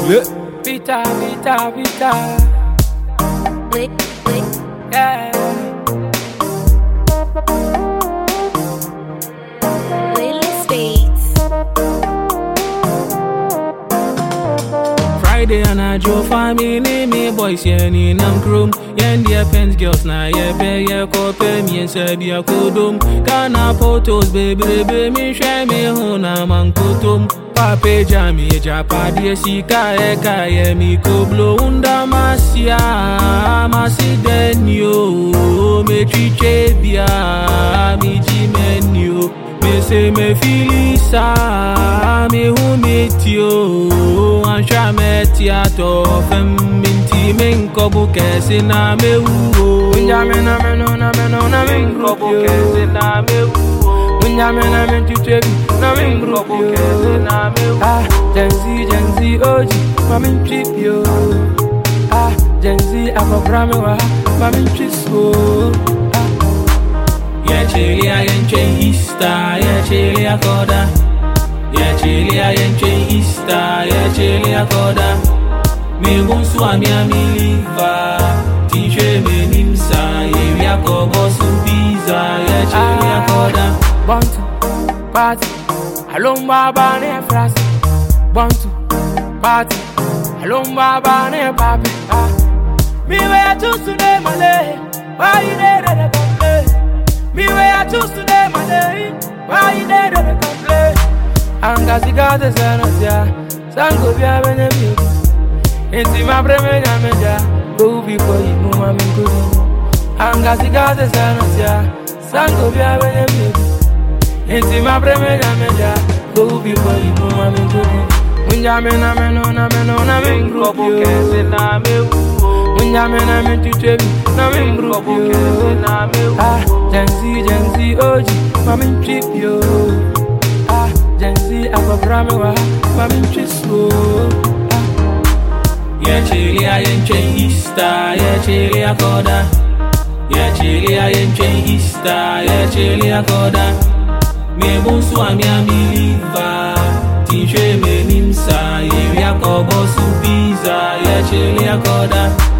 Vita, vita, vita. Click, click. Yeah. Playlist Beats. Friday and I drove family, me boys, yeah, in chrome. Yen dear pens girls, na yeah, pay, yeah, copy me and said, yeah, kodum. Kana photos, baby, me share me home, man, kotum. Pape jami, japa, dear, sika, eka, yeah, me ko blow unda masia, masi den yo, me chiche bia, me jimen yo. Me say me filisa, me hu meet you, and sha met ya to fem minti men kobu kesi na me hu. Unjame na me no na me kobu kesi na me hu. Unjame na me chichebi na me kobu kesi na me hu. Ah, Gen Z OG, mami trip yo. Ah, Gen Z akobra me wa, mami trip so. Yeah, chili I ain't Easter, yeah, chili I coda. Yeah, chili I ain't Easter, yeah, chili I coda. Me gon swami a mi liva, teacher me nimsa, yeah, we a go some pizza, yeah, chili I coda. Bantu, party, halom baba ne fras. Bantu, party, halom baba ne papi. Me where to today, my lady, why you there to complain? Me way I choose today, my day. Why you there to complain? Angazi gaze sanasya, sango bia benemi. Inti ma breme nyameja, go before you know my mingudi. Angazi gaze sanasya, sango bia benemi. Inti ma breme nyameja, go before you know my mingudi. Unjame na me no na mingrupo kese na me wu. Unjame na me chichebi na mingrupo kese na me wu. Ah, Gen Z OG, mami trip yo. Ah, Gen Z akobra me wa, mami trip so. Ah, yeah, chili I ain't Easter, yeah, chili I coda. Yeah, chili I ain't Easter, yeah, chili I coda. Me bonsu ami liva, teacher me nimsa, yeah, we a kobo su pizza, yeah, chili I coda.